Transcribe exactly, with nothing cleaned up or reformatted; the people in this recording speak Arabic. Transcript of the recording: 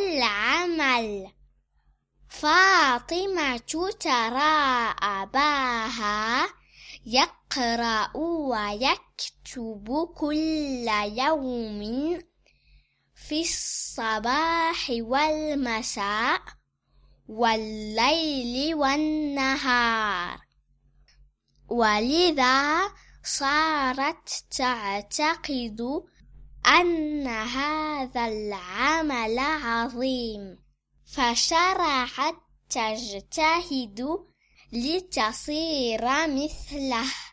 العمل. فاطمة ترى أباها يقرأ ويكتب كل يوم في الصباح والمساء والليل والنهار، ولذا صارت تعتقد أن هذا العمل عظيم، فشرعت تجتهد لتصير مثله.